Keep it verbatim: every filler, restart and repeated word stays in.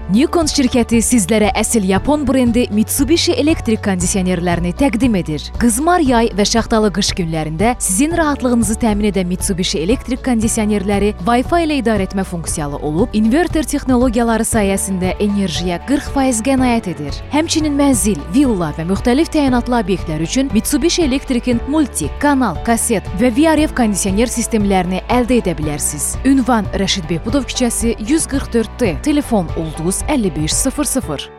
Newcons şirkəti sizlərə əsl Yapon brendi Mitsubishi elektrik kondisionerlərini təqdim edir. Qızmar yay və şaxtalı qış günlərində sizin rahatlığınızı təmin edən Mitsubishi elektrik kondisionerləri Wi-Fi ilə idarə etmə funksiyalı olub, inverter texnologiyaları sayəsində enerjiyə qırx faiz qənaət edir. Həmçinin mənzil, villa və müxtəlif təyinatlı obyektlər üçün Mitsubishi elektrikin multi, kanal, kaset və V R F kondisioner sistemlərini əldə edə bilərsiniz. Ünvan Rəşid Behbudov küçəsi yüz qırx dörd D, telefon Ulduz əlli beş sıfır sıfır.